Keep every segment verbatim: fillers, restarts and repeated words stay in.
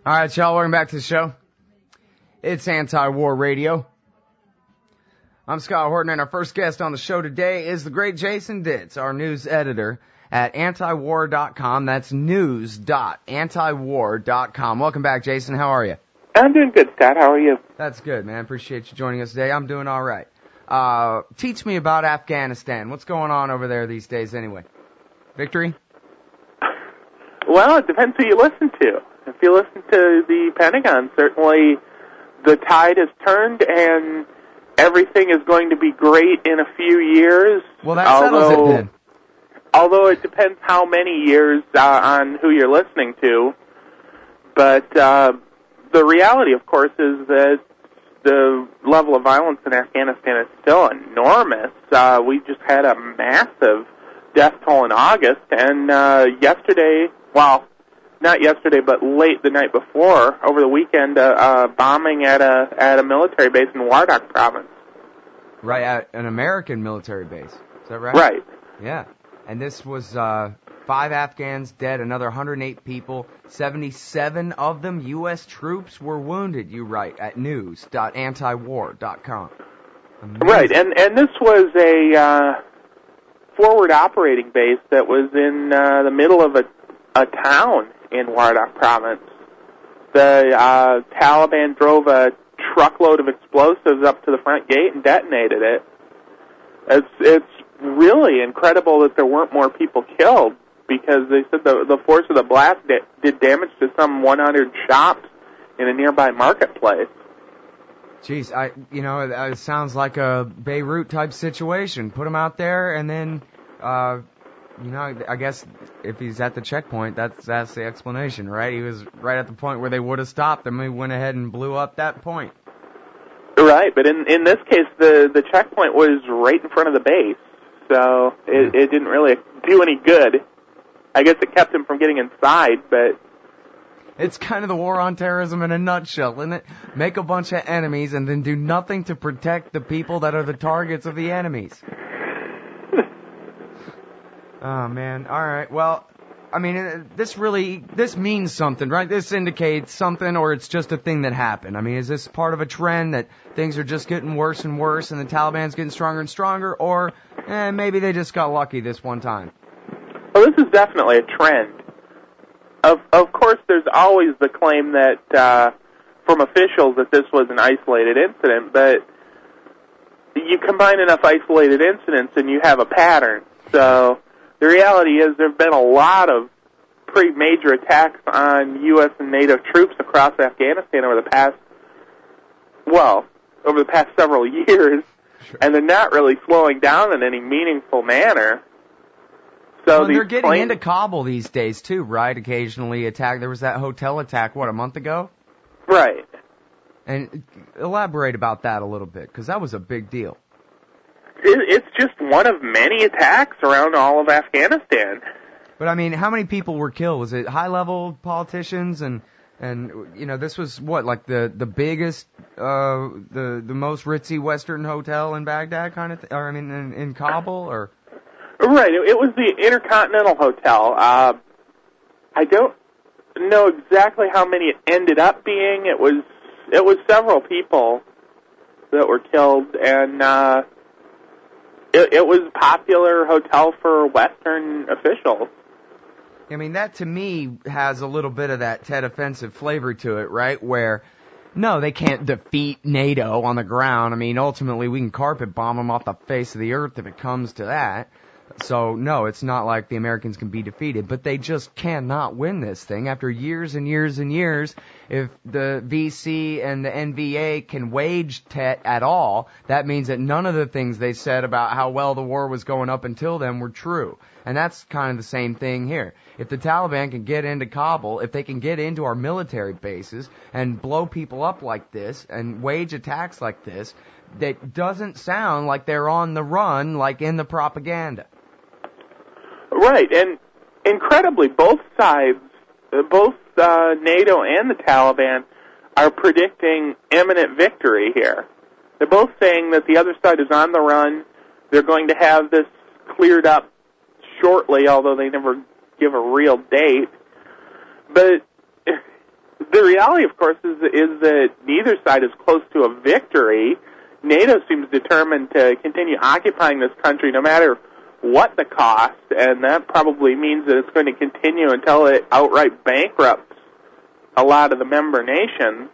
All right, y'all, welcome back to the show. It's Anti-War Radio. I'm Scott Horton, and our first guest on the show today is the great Jason Ditz, our news editor at anti war dot com. That's news dot anti war dot com. Welcome back, Jason. How are you? I'm doing good, Scott. How are you? That's good, man. Appreciate you joining us today. I'm doing all right. Uh, teach me about Afghanistan. What's going on over there these days anyway? Victory? Well, it depends who you listen to. If you listen to the Pentagon, certainly the tide has turned and everything is going to be great in a few years. Well, that settles although, it then. Although it depends how many years uh, on who you're listening to. But uh, the reality, of course, is that the level of violence in Afghanistan is still enormous. Uh, we just had a massive death toll in August, and uh, yesterday, well, not yesterday, but late the night before, over the weekend, uh, uh, bombing at a at a military base in Wardak province. Right, at an American military base. Is that right? Right. Yeah. And this was uh, five Afghans dead, another one hundred eight people, seventy-seven of them U S troops were wounded, you write, at news dot anti war dot com. Right, and, and this was a uh, forward operating base that was in uh, the middle of a, a town in Wardak province. The uh, Taliban drove a truckload of explosives up to the front gate and detonated it. It's it's really incredible that there weren't more people killed, because they said the the force of the blast did, did damage to some one hundred shops in a nearby marketplace. Jeez, I you know it, it sounds like a Beirut type situation. Put them out there, and then uh, you know I guess if he's at the checkpoint, that's that's the explanation, right? He was right at the point where they would have stopped him. He went ahead and blew up that point. Right, but in in this case, the the checkpoint was right in front of the base, so it, it didn't really do any good. I guess it kept him from getting inside, but it's kind of the war on terrorism in a nutshell, isn't it? Make a bunch of enemies and then do nothing to protect the people that are the targets of the enemies. Oh, man. All right. Well, I mean, this really, this means something, right? This indicates something, or it's just a thing that happened. I mean, is this part of a trend that things are just getting worse and worse and the Taliban's getting stronger and stronger, or eh, maybe they just got lucky this one time? Well, this is definitely a trend. Of of course, there's always the claim that uh, from officials that this was an isolated incident, but you combine enough isolated incidents and you have a pattern. So the reality is there have been a lot of pretty major attacks on U S and NATO troops across Afghanistan over the past, well, over the past several years, Sure. And they're not really slowing down in any meaningful manner. So well, they're getting claims, into Kabul these days, too, right? Occasionally attack. There was that hotel attack, what, a month ago? Right. And elaborate about that a little bit, because that was a big deal. It, it's just one of many attacks around all of Afghanistan. But, I mean, how many people were killed? Was it high-level politicians? And, and you know, this was, what, like the, the biggest, uh, the the most ritzy Western hotel in Baghdad kind of thing? Or, I mean, in, in Kabul? Or... Right, it was the Intercontinental Hotel. Uh, I don't know exactly how many it ended up being. It was it was several people that were killed, and uh, it, it was a popular hotel for Western officials. I mean, that to me has a little bit of that Tet Offensive flavor to it, right? Where, no, they can't defeat NATO on the ground. I mean, ultimately, we can carpet bomb them off the face of the earth if it comes to that. So, no, it's not like the Americans can be defeated, but they just cannot win this thing. After years and years and years, if the V C and the N V A can wage Tet at all, that means that none of the things they said about how well the war was going up until then were true. And that's kind of the same thing here. If the Taliban can get into Kabul, if they can get into our military bases and blow people up like this and wage attacks like this, that doesn't sound like they're on the run like in the propaganda. Right, and incredibly, both sides, both uh, NATO and the Taliban, are predicting imminent victory here. They're both saying that the other side is on the run. They're going to have this cleared up shortly, although they never give a real date. But the reality, of course, is, is that neither side is close to a victory. NATO seems determined to continue occupying this country no matter what the cost, and that probably means that it's going to continue until it outright bankrupts a lot of the member nations.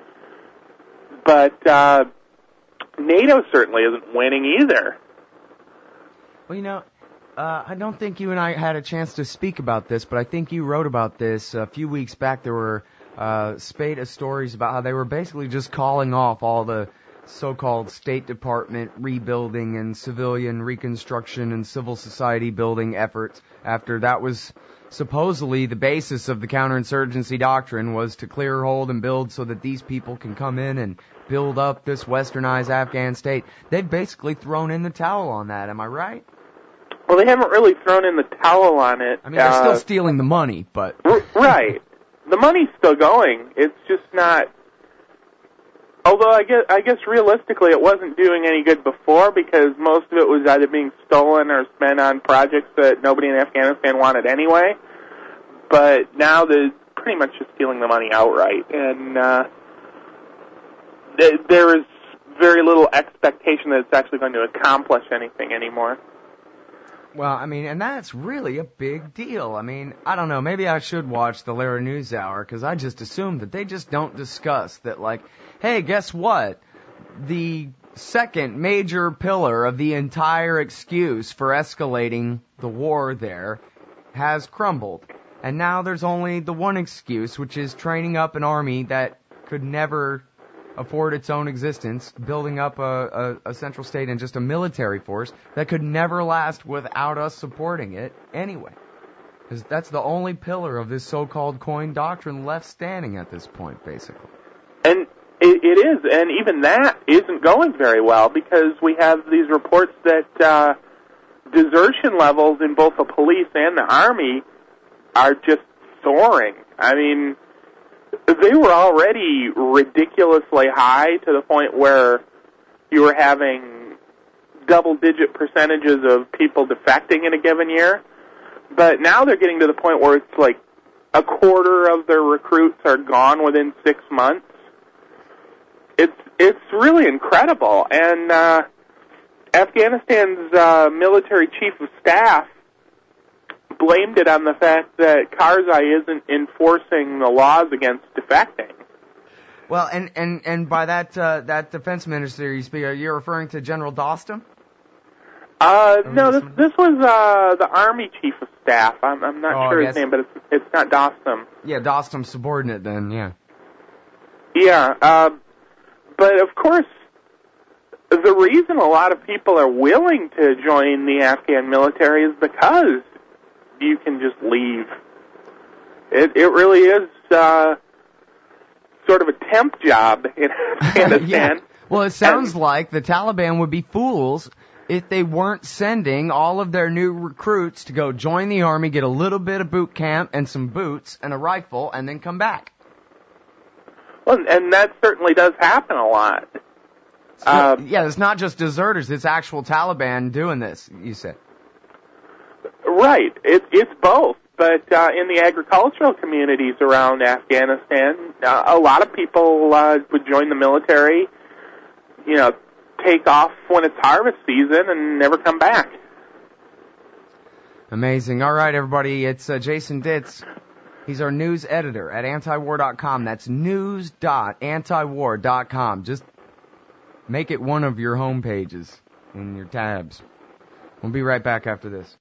But uh, NATO certainly isn't winning either. Well, you know, uh, I don't think you and I had a chance to speak about this, but I think you wrote about this a few weeks back. There were uh, spate of stories about how they were basically just calling off all the so-called State Department rebuilding and civilian reconstruction and civil society building efforts after that was supposedly the basis of the counterinsurgency doctrine, was to clear, hold, and build so that these people can come in and build up this westernized Afghan state. They've basically thrown in the towel on that, am I right? Well, they haven't really thrown in the towel on it. I mean, they're uh, still stealing the money, but... r- right. The money's still going. It's just not... Although I guess, I guess realistically it wasn't doing any good before, because most of it was either being stolen or spent on projects that nobody in Afghanistan wanted anyway. But now they're pretty much just stealing the money outright. And uh, th- there is very little expectation that it's actually going to accomplish anything anymore. Well, I mean, and that's really a big deal. I mean, I don't know, maybe I should watch the Lara News Hour, because I just assume that they just don't discuss that, like, hey, guess what? The second major pillar of the entire excuse for escalating the war there has crumbled. And now there's only the one excuse, which is training up an army that could never afford its own existence, building up a, a, a central state and just a military force that could never last without us supporting it anyway. Because that's the only pillar of this so-called coin doctrine left standing at this point, basically. And it, it is, and even that isn't going very well, because we have these reports that uh, desertion levels in both the police and the army are just soaring. I mean, they were already ridiculously high to the point where you were having double-digit percentages of people defecting in a given year. But now they're getting to the point where it's like a quarter of their recruits are gone within six months. It's it's really incredible. And uh, Afghanistan's uh, military chief of staff blamed it on the fact that Karzai isn't enforcing the laws against defecting. Well, and, and, and by that uh, that defense minister you speak, you're referring to General Dostum? Uh, no, this this was uh, the Army chief of staff. I'm, I'm not oh, sure his name, but it's it's not Dostum. Yeah, Dostum's subordinate then, yeah. Yeah, uh, but of course, the reason a lot of people are willing to join the Afghan military is because you can just leave. It it really is uh, sort of a temp job in Afghanistan. Yeah. Well, it sounds and, like the Taliban would be fools if they weren't sending all of their new recruits to go join the army, get a little bit of boot camp and some boots and a rifle, and then come back. Well, and that certainly does happen a lot. So, um, yeah, it's not just deserters, it's actual Taliban doing this, you said. Right. It, it's both. But uh, in the agricultural communities around Afghanistan, uh, a lot of people uh, would join the military, you know, take off when it's harvest season and never come back. Amazing. All right, everybody, it's uh, Jason Ditz. He's our news editor at anti-war dot com. That's news dot anti war dot com. Just make it one of your home pages in your tabs. We'll be right back after this.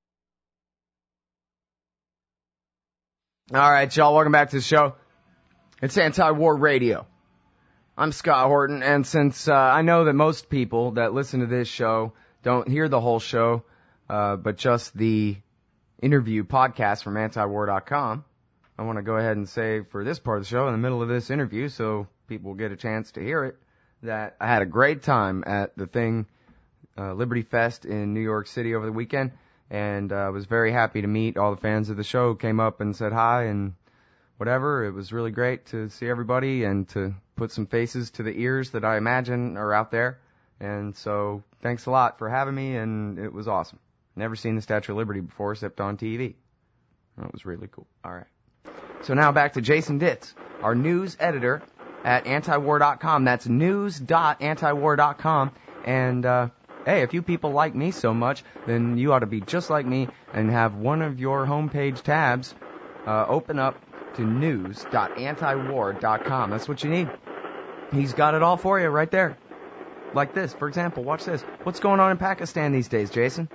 All right, y'all, welcome back to the show. It's Anti-War Radio. I'm Scott Horton, and since uh, I know that most people that listen to this show don't hear the whole show, uh, but just the interview podcast from anti war dot com, I want to go ahead and say for this part of the show, in the middle of this interview, so people will get a chance to hear it, that I had a great time at the thing, uh, Liberty Fest in New York City over the weekend. And I uh, was very happy to meet all the fans of the show who came up and said hi and whatever. It was really great to see everybody and to put some faces to the ears that I imagine are out there. And so thanks a lot for having me, and it was awesome. Never seen the Statue of Liberty before except on T V. That was really cool. All right. So now back to Jason Ditz, our news editor at antiwar dot com. That's news dot antiwar dot com. And, uh, hey, if you people like me so much, then you ought to be just like me and have one of your homepage tabs uh, open up to news dot antiwar dot com. That's what you need. He's got it all for you right there. Like this, for example. Watch this. What's going on in Pakistan these days, Jason?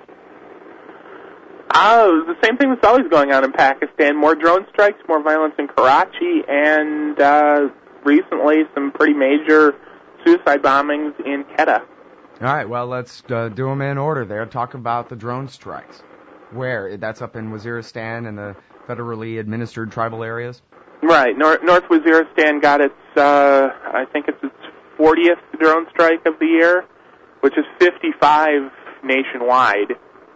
Oh, the same thing that's always going on in Pakistan. More drone strikes, more violence in Karachi, and uh, recently some pretty major suicide bombings in Quetta. All right, well, let's uh, do them in order there. Talk about the drone strikes. Where? That's up in Waziristan and the federally administered tribal areas? Right. North, North Waziristan got its, uh, I think it's its fortieth drone strike of the year, which is fifty-five nationwide.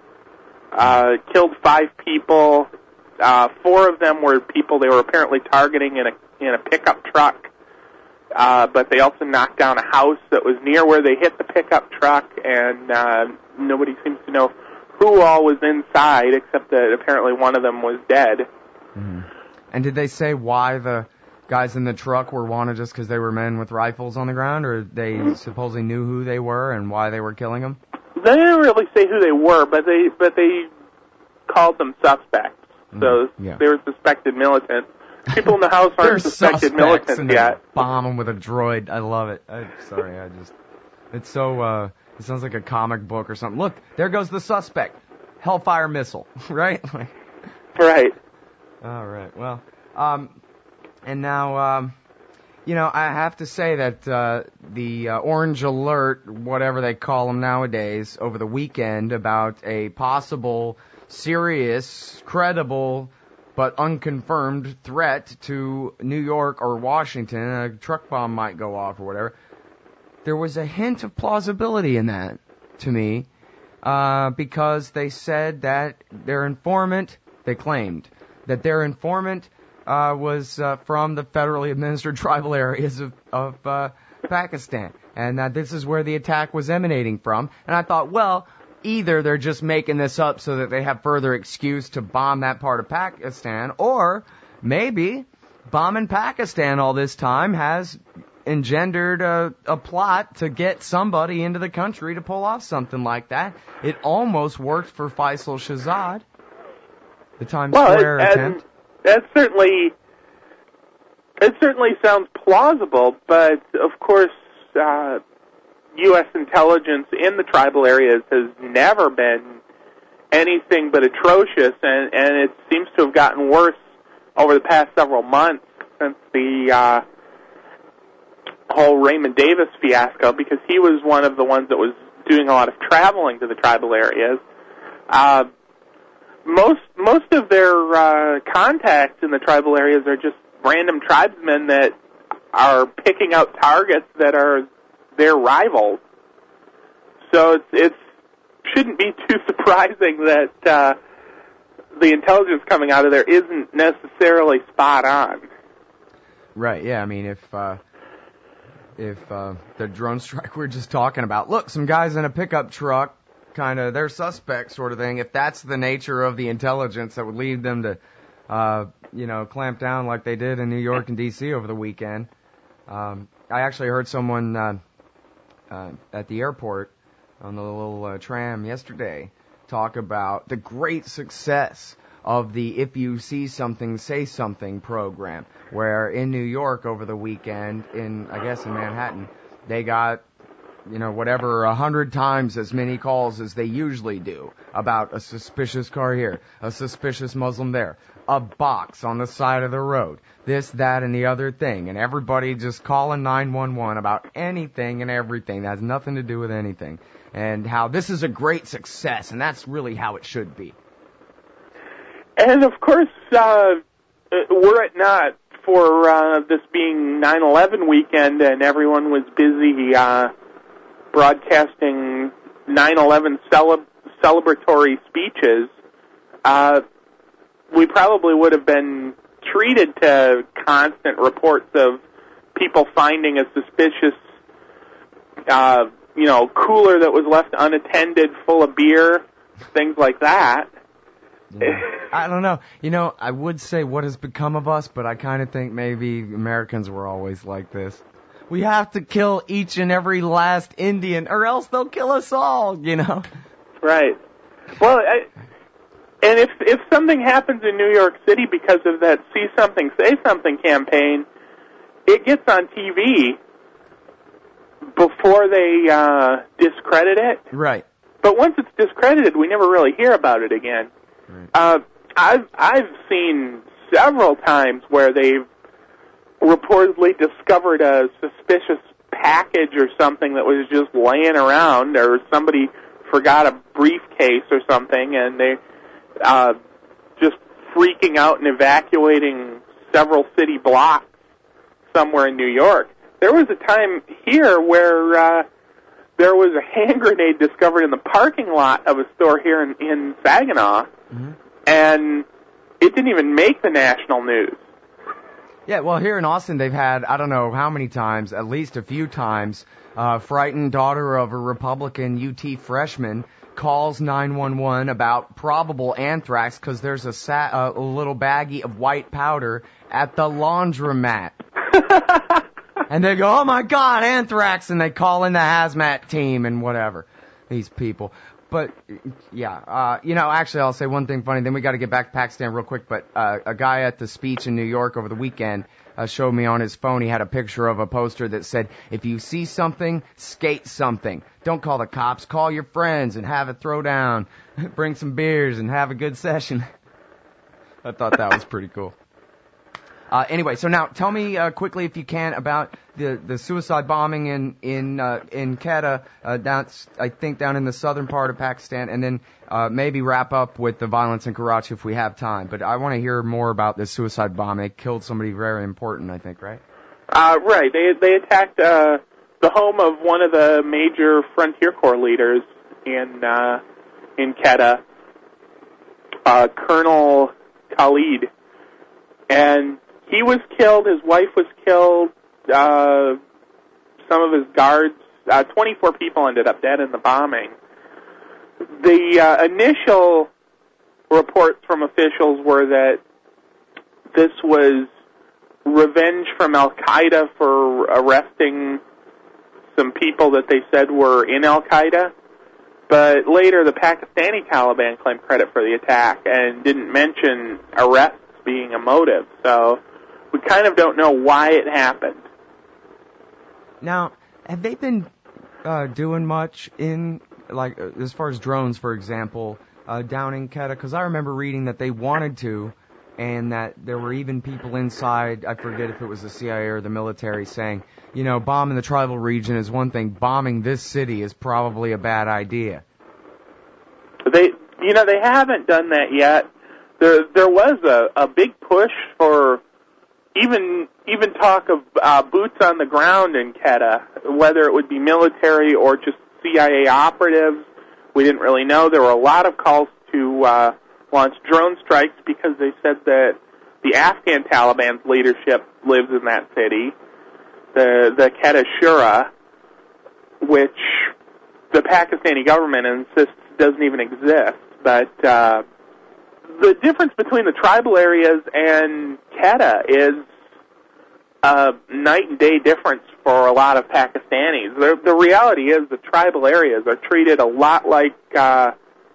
Uh, killed five people. Uh, four of them were people they were apparently targeting in a in a pickup truck. Uh, but they also knocked down a house that was near where they hit the pickup truck, and uh, nobody seems to know who all was inside, except that apparently one of them was dead. Mm-hmm. And did they say why the guys in the truck were wanted just because they were men with rifles on the ground, or they mm-hmm. supposedly knew who they were and why they were killing them? They didn't really say who they were, but they but they called them suspects. Mm-hmm. So yeah. They were suspected militants. People in the house aren't suspected militants and yet. Bomb them with a droid. I love it. I'm sorry, I just... It's so, uh... It sounds like a comic book or something. Look, there goes the suspect. Hellfire missile, right? Right. All right, well... Um... And now, um... You know, I have to say that, uh... the uh, Orange Alert, whatever they call them nowadays, over the weekend about a possible, serious, credible... but unconfirmed threat to New York or Washington, a truck bomb might go off or whatever. There was a hint of plausibility in that, to me, uh, because they said that their informant, they claimed, that their informant uh, was uh, from the federally administered tribal areas of, of uh, Pakistan, and that this is where the attack was emanating from. And I thought, well... either they're just making this up so that they have further excuse to bomb that part of Pakistan, or maybe bombing Pakistan all this time has engendered a, a plot to get somebody into the country to pull off something like that. It almost worked for Faisal Shahzad, the Times well, Square it, attempt. That certainly, it certainly sounds plausible, but of course, uh, U S intelligence in the tribal areas has never been anything but atrocious, and, and it seems to have gotten worse over the past several months since the uh, whole Raymond Davis fiasco, because he was one of the ones that was doing a lot of traveling to the tribal areas. Uh, most most of their uh, contacts in the tribal areas are just random tribesmen that are picking out targets that are their rivals. So it's, it's shouldn't be too surprising that uh, the intelligence coming out of there isn't necessarily spot on. Right, yeah, I mean, if uh, if uh, the drone strike we're just talking about, look, some guys in a pickup truck, kind of, they're suspects sort of thing, if that's the nature of the intelligence that would lead them to, uh, you know, clamp down like they did in New York and D C over the weekend. Um, I actually heard someone... Uh, Uh, at the airport on the little uh, tram yesterday talk about the great success of the If You See Something, Say Something program, where in New York over the weekend, in, I guess in Manhattan, they got, you know, whatever, a hundred times as many calls as they usually do about a suspicious car here, a suspicious Muslim there, a box on the side of the road, this, that, and the other thing, and everybody just calling nine one one about anything and everything that has nothing to do with anything, and how this is a great success, and that's really how it should be. And, of course, uh, were it not for uh, this being nine eleven weekend and everyone was busy uh, broadcasting nine eleven cele- celebratory speeches, uh, we probably would have been treated to constant reports of people finding a suspicious, uh, you know, cooler that was left unattended full of beer, things like that. Yeah. I don't know. You know, I would say what has become of us, but I kind of think maybe Americans were always like this. We have to kill each and every last Indian, or else they'll kill us all, you know? Right. Well, I, and if if something happens in New York City because of that See Something, Say Something campaign, it gets on T V before they uh, discredit it. Right. But once it's discredited, we never really hear about it again. Right. Uh, I've I've seen several times where they've reportedly discovered a suspicious package or something that was just laying around, or somebody forgot a briefcase or something, and they uh, just freaking out and evacuating several city blocks somewhere in New York. There was a time here where uh, there was a hand grenade discovered in the parking lot of a store here in, in Saginaw, mm-hmm. and it didn't even make the national news. Yeah, well, here in Austin, they've had, I don't know how many times, at least a few times, uh, frightened daughter of a Republican U T freshman calls nine one one about probable anthrax because there's a, sa- a little baggie of white powder at the laundromat. And they go, oh my God, anthrax, and they call in the hazmat team and whatever. These people. But, yeah, uh, you know, actually, I'll say one thing funny, then we got to get back to Pakistan real quick, but uh, a guy at the speech in New York over the weekend uh, showed me on his phone, he had a picture of a poster that said, if you see something, skate something. Don't call the cops, call your friends and have a throwdown, bring some beers and have a good session. I thought that was pretty cool. Uh, anyway, so now tell me uh, quickly, if you can, about the, the suicide bombing in in uh, in Quetta, uh, down I think down in the southern part of Pakistan, and then uh, maybe wrap up with the violence in Karachi if we have time. But I want to hear more about this suicide bombing. It killed somebody very important, I think, right? Uh, right. They they attacked uh, the home of one of the major Frontier Corps leaders in uh, in Quetta, uh, Colonel Khalid, and he was killed, his wife was killed, uh, some of his guards, uh, twenty-four people ended up dead in the bombing. The uh, initial reports from officials were that this was revenge from Al-Qaeda for arresting some people that they said were in Al-Qaeda, but later the Pakistani Taliban claimed credit for the attack and didn't mention arrests being a motive, so we kind of don't know why it happened. Now, have they been uh, doing much in, like, as far as drones, for example, uh, down in Quetta? Because I remember reading that they wanted to, and that there were even people inside, I forget if it was the C I A or the military, saying, you know, bombing the tribal region is one thing, bombing this city is probably a bad idea. They, you know, they haven't done that yet. There, there was a, a big push for Even even talk of uh, boots on the ground in Quetta, whether it would be military or just C I A operatives. We didn't really know. There were a lot of calls to uh, launch drone strikes because they said that the Afghan Taliban's leadership lives in that city, the the Quetta Shura, which the Pakistani government insists doesn't even exist. But uh, the difference between the tribal areas and Quetta is a night and day difference for a lot of Pakistanis. The, the reality is the tribal areas are treated a lot like uh,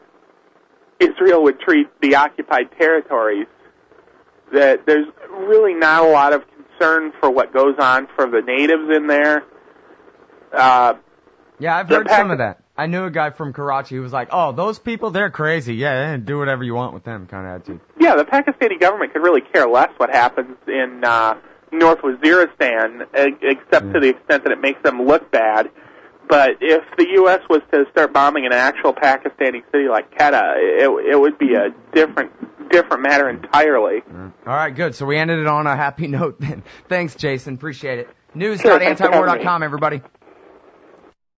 Israel would treat the occupied territories. That there's really not a lot of concern for what goes on for the natives in there. Uh, yeah, I've heard Pac- some of that. I knew a guy from Karachi who was like, oh, those people, they're crazy. Yeah, do whatever you want with them kind of attitude. Yeah, the Pakistani government could really care less what happens in uh, North Waziristan, except yeah. to the extent that it makes them look bad. But if the U S was to start bombing an actual Pakistani city like Quetta, it, it would be a different different matter entirely. Mm. All right, good. So we ended it on a happy note then. Thanks, Jason. Appreciate it. news dot anti war dot com, everybody.